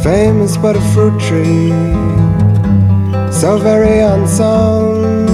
Fame is but a fruit tree, so very unsound,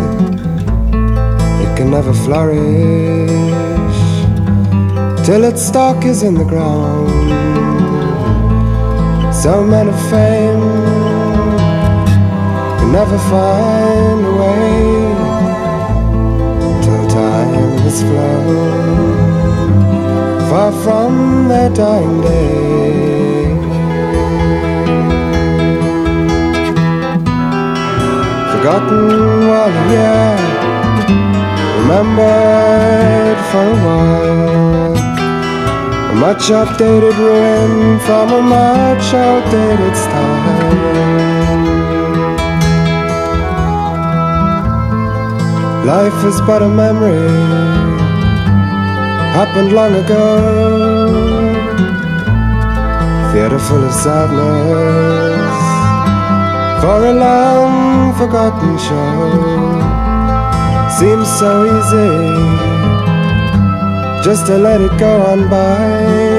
it can never flourish till its stalk is in the ground. So men of fame can never find a way till time is flown far from their dying day. Forgotten while a year, remembered for a while, a much updated ruin from a much outdated style. Life is but a memory, happened long ago, theater full of sadness for a long forgotten show. Seems so easy just to let it go on by,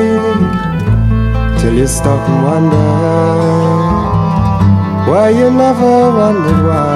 till you stop and wonder why you never wondered why.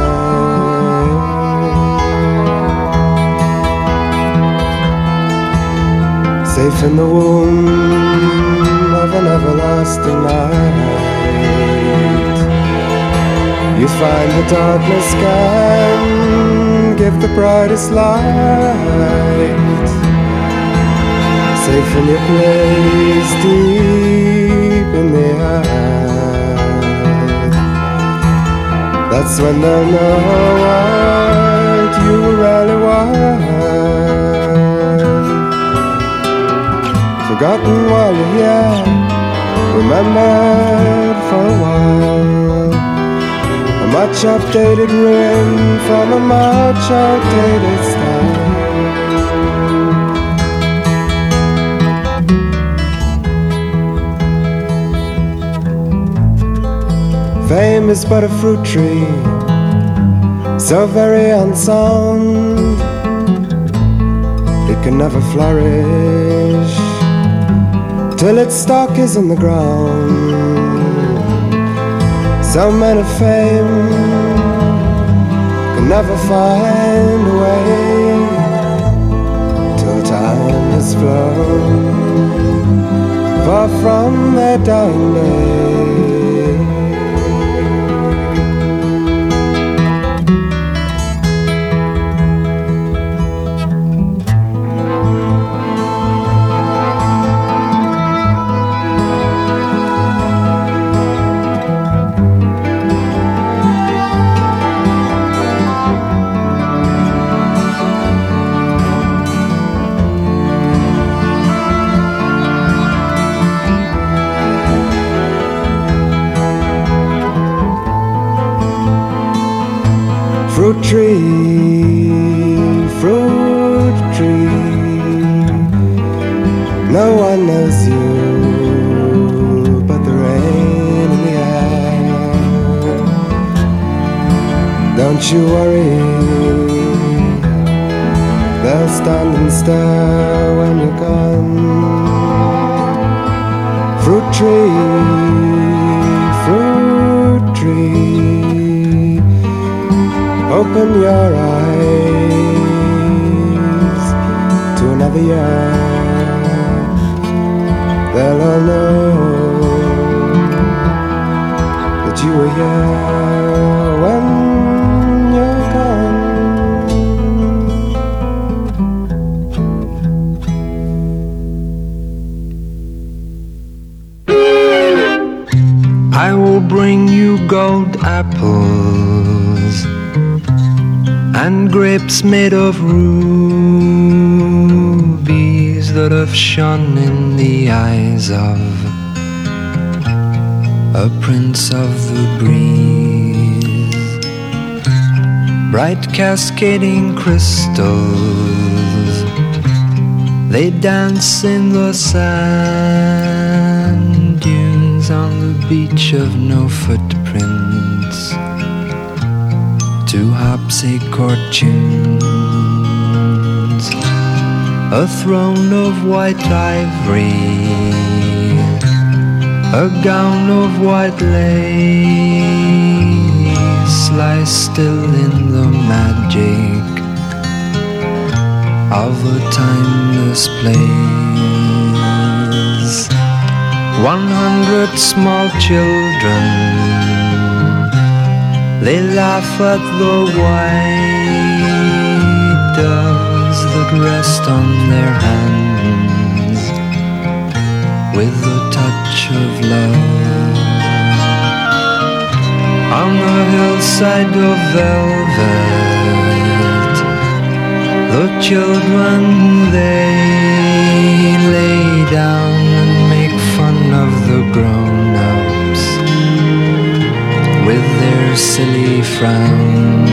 Safe in the womb of an everlasting night, you find the darkness can give the brightest light. Safe in your place deep in the earth, that's when they'll know what you really want. Forgotten while you're here, remembered for a while, a much updated ruin from a much outdated style. Fame is but a fruit tree, so very unsound, it can never flourish till its stalk is in the ground. So men of fame can never find a way till time has flown far from their dying day. Fruit tree, no one knows you but the rain in the air. Don't you worry, they'll stand and stare when you're gone. Fruit tree, open your eyes to another year. They'll all know that you were here when you're gone. I will bring you gold apples and grapes made of rubies that have shone in the eyes of a prince of the breeze. Bright cascading crystals, they dance in the sand dunes on the beach of no footprints to harpsichord tunes. A throne of white ivory, A gown of white lace lies still in the magic of a timeless place. 100 small children, they laugh at the white doves that rest on their hands with the touch of love. On the hillside of velvet, the children, they lay down and make fun of the grown-ups with their silly frown.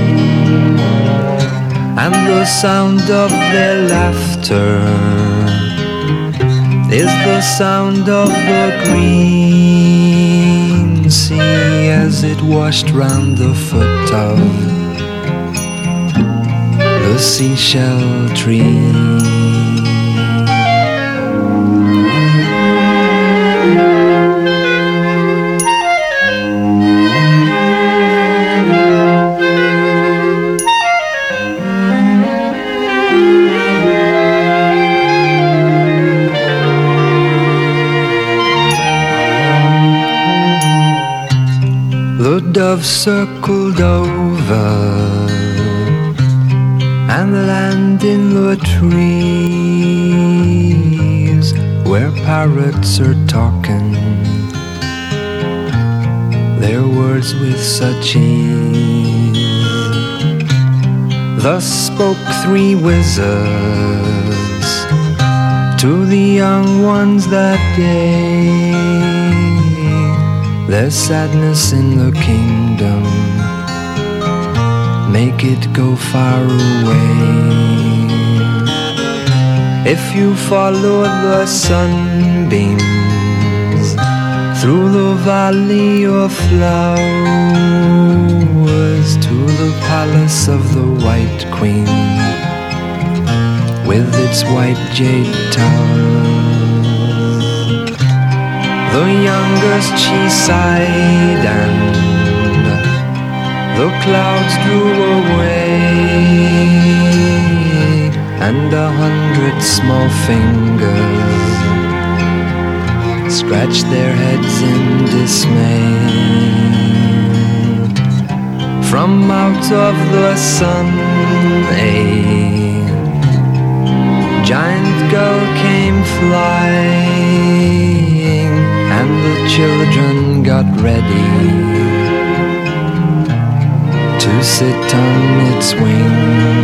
And the sound of their laughter is the sound of the green sea as it washed round the foot of the seashell tree. The dove circled over and land in the trees where parrots are talking their words with such ease. Thus spoke 3 wizards to the young ones that day. There's sadness in the kingdom, make it go far away. If you follow the sunbeams through the valley of flowers to the palace of the White Queen with its white jade towers. The youngest she sighed and the clouds drew away, and 100 small fingers scratched their heads in dismay. From out of the sun a giant gull came flying, and the children got ready to sit on its wing.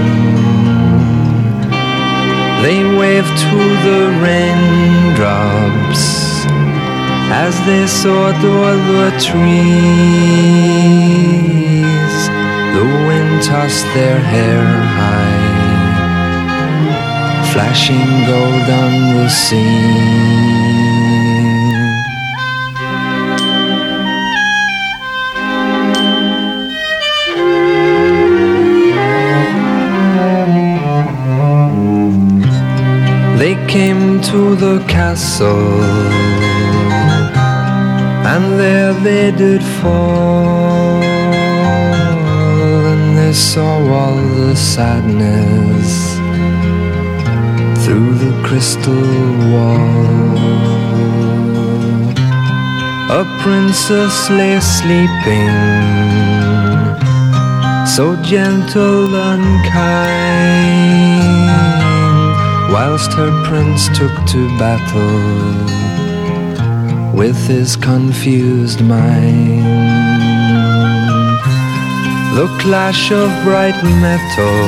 They waved to the raindrops as they soared o'er the trees. The wind tossed their hair high, flashing gold on the sea. They came to the castle, and there they did fall, and they saw all the sadness through the crystal wall. A princess lay sleeping, so gentle and kind, whilst her prince took to battle with his confused mind. The clash of bright metal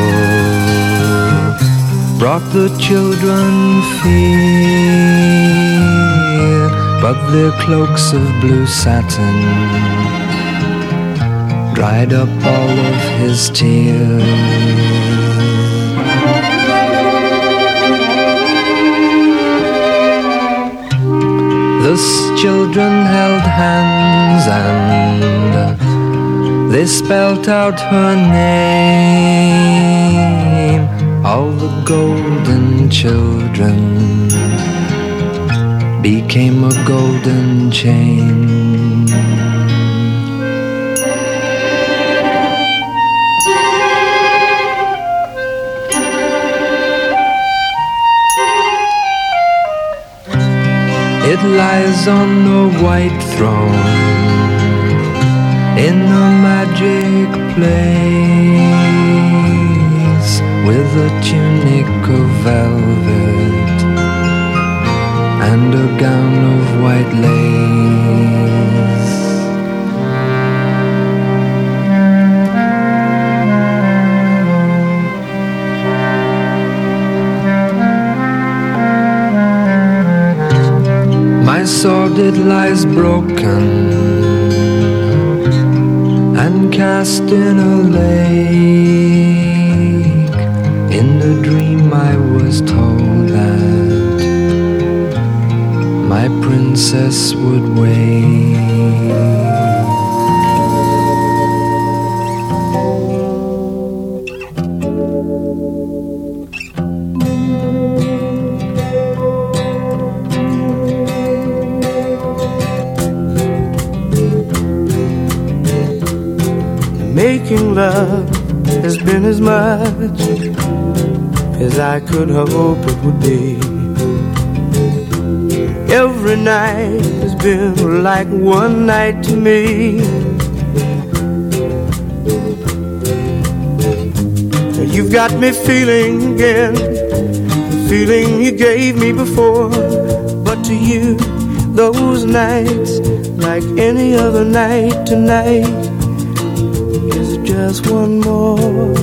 brought the children fear, but their cloaks of blue satin dried up all of his tears. The children held hands and they spelt out her name. All the golden children became a golden chain. It lies on a white throne in a magic place, with a tunic of velvet and a gown of white lace. My sword, it lies broken and cast in a lake. In a dream I was told that my princess would wait. Making love has been as much as I could hope it would be. Every night has been like one night to me. You've got me feeling again, the feeling you gave me before. But to you, those nights, like any other night tonight, just one more.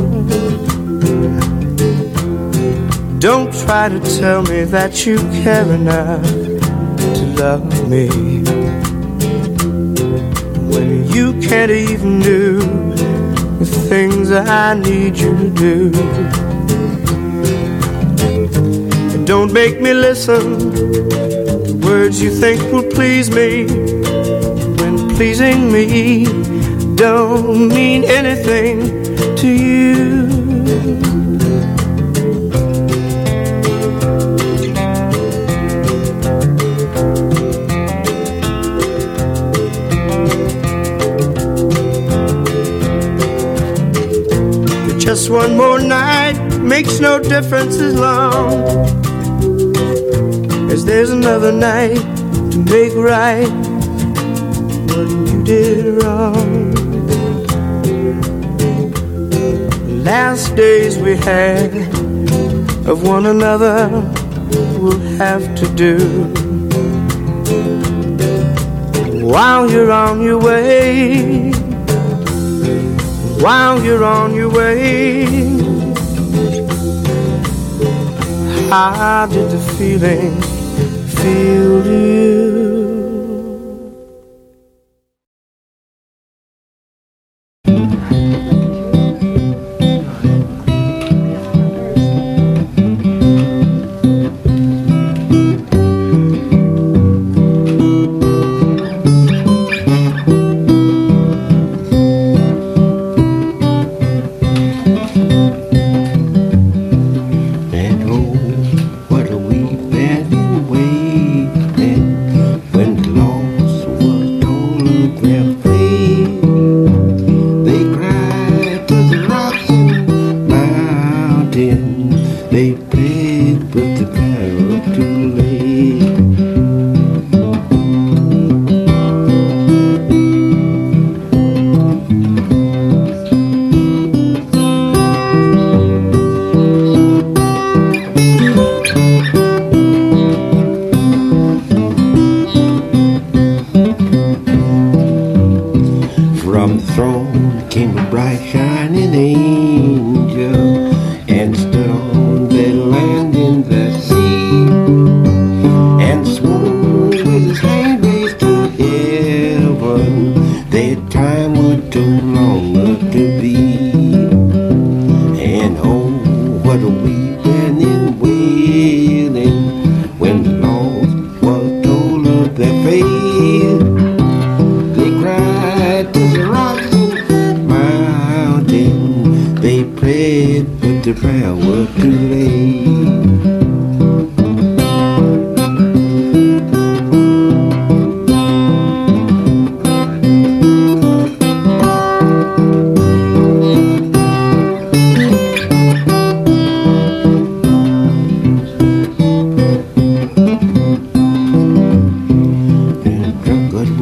Don't try to tell me that you care enough to love me when you can't even do the things I need you to do. And don't make me listen to words you think will please me, when pleasing me don't mean anything to you. But just one more night makes no difference as long as there's another night to make right what you did wrong. Last days we had of one another we'll have to do while you're on your way. While you're on your way, how did the feeling feel to you?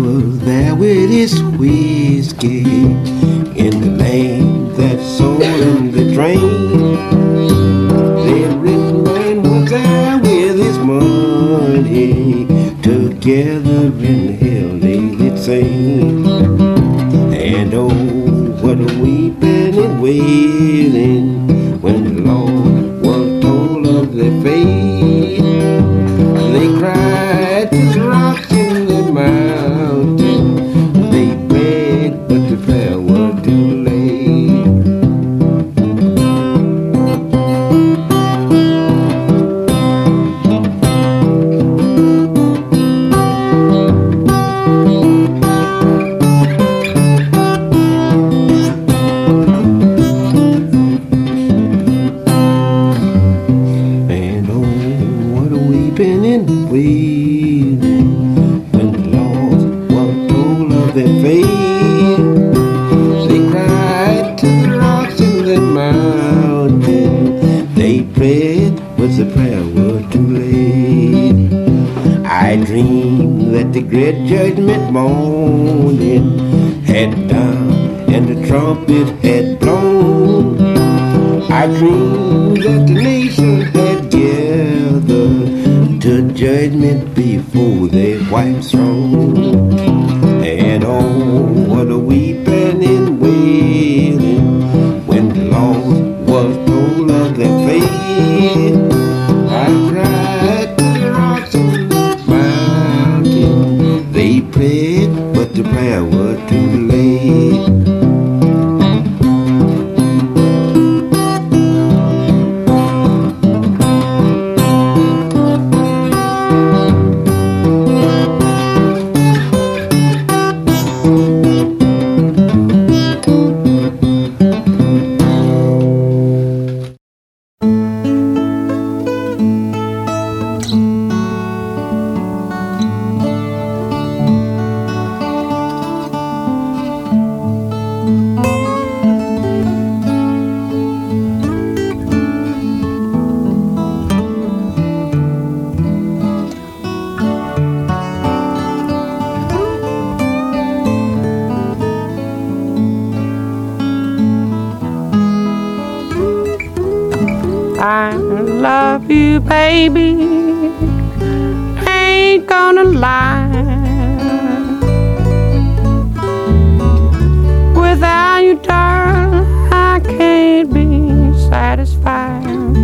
was there with his whiskey in the lane that sold him the drain. The rich man was there with his money. Together in hell they did sing. And oh, what a weeping and wailing when the Lord was told of their fate. They cried to the rocks in the mountain. They begged, but the prayer was too late. The great judgment morning had done and the trumpet had blown. I dreamed that the nation had gathered to judgment before their white throne. And oh, what a weeping and wailing when the Lord was told of their fate. I cried to the rocks and they prayed, but the prayer was too late. Baby, ain't gonna lie. Without you, darling, I can't be satisfied.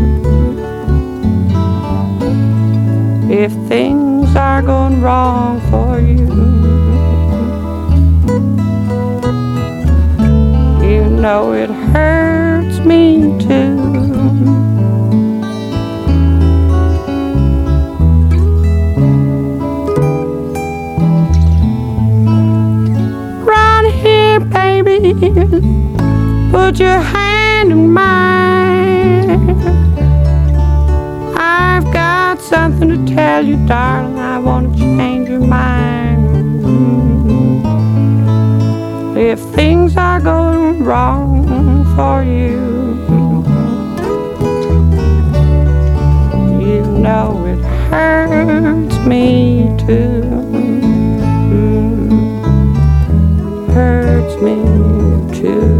If things are going wrong for you, you know it hurts me too. Put your hand in mine. I've got something to tell you, darling. I want to change your mind. If things are going wrong for you, you know it hurts me too. Hurts me too.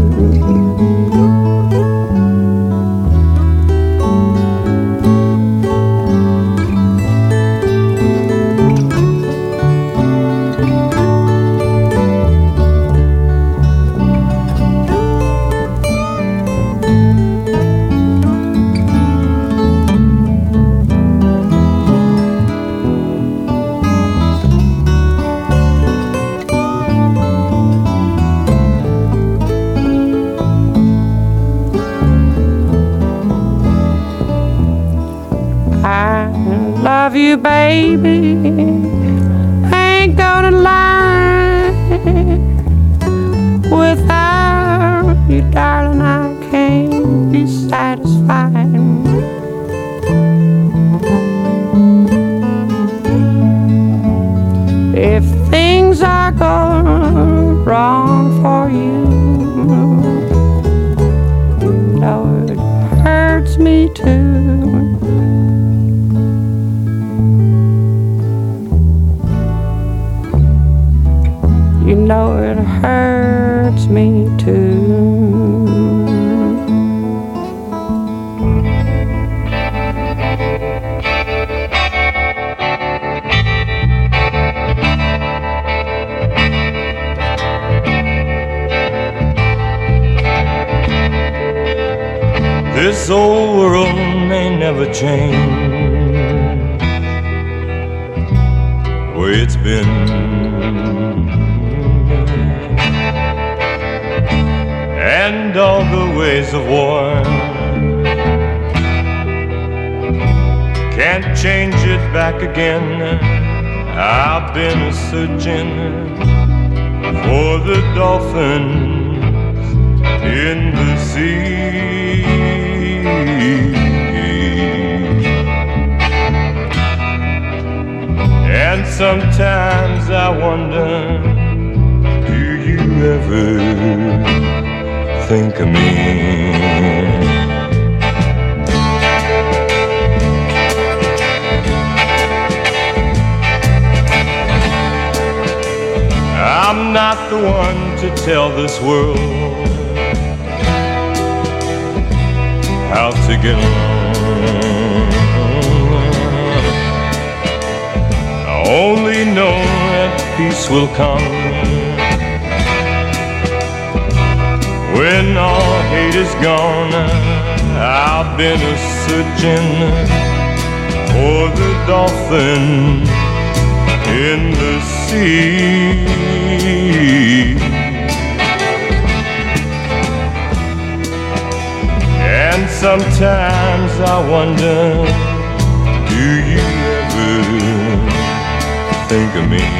Love you, baby, ain't gonna lie. Without you, darling, I can't be satisfied. If things are going wrong for you, you know it hurts me too. you know it hurts me too. This old world may never change the way it's been, and all the ways of war can't change it back again. I've been searching for the dolphins in the sea. And sometimes I wonder, do you ever think of me? I'm not the one to tell this world how to get along. I only know that peace will come when all hate is gone. I've been searching for the dolphin in the sea. And sometimes I wonder, do you ever think of me?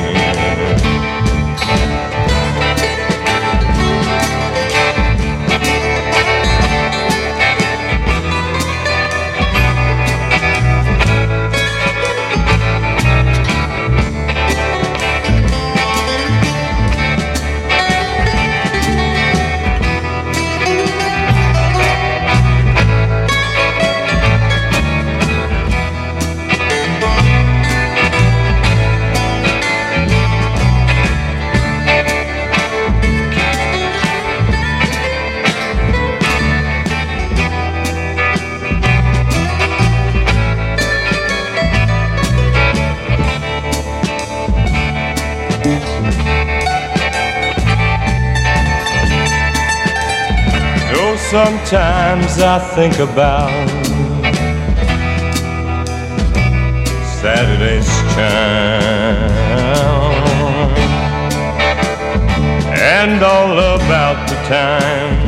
Sometimes I think about Saturday's child and all about the time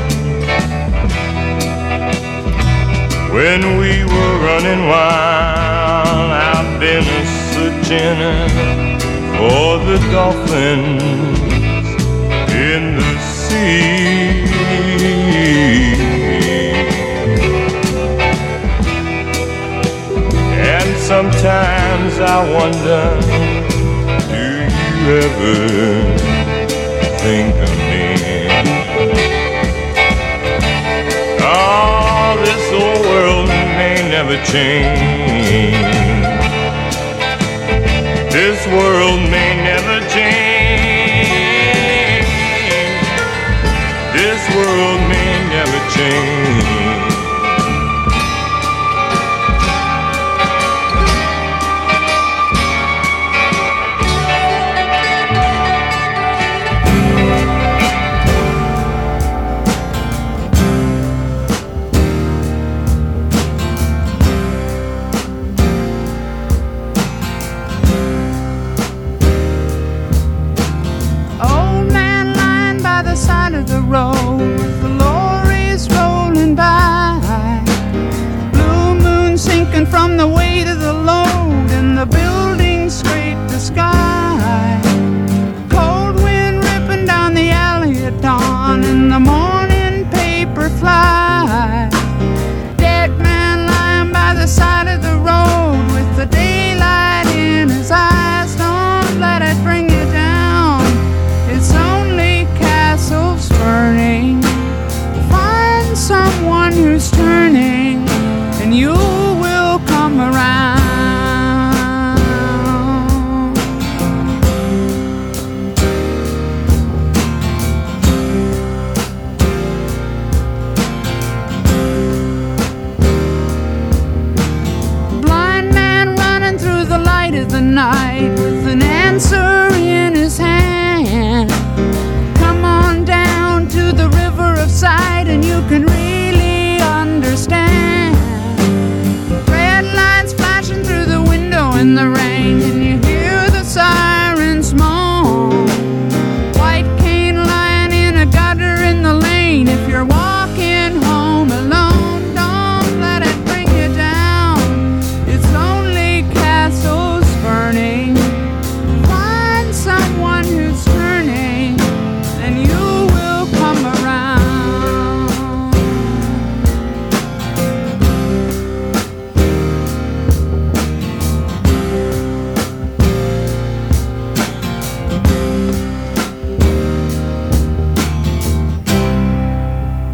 when we were running wild. I've been searching for the dolphins in the sea. And sometimes I wonder, do you ever think of me? Oh, this old world may never change. This world may never change. This world may never change.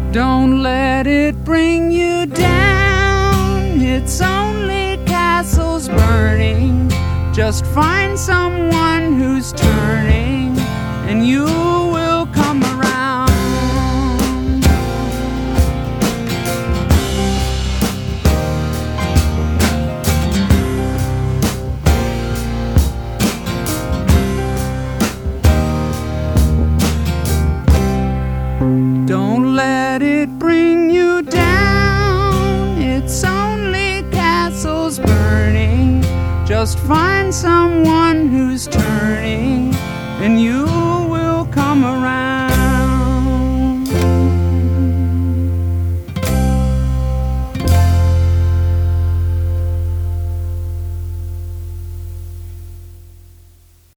Don't let it bring you down. It's only castles burning. Just find someone who's turning, and you will come around. Don't let it bring you down. It's only castles burning. Just find someone who's turning, and you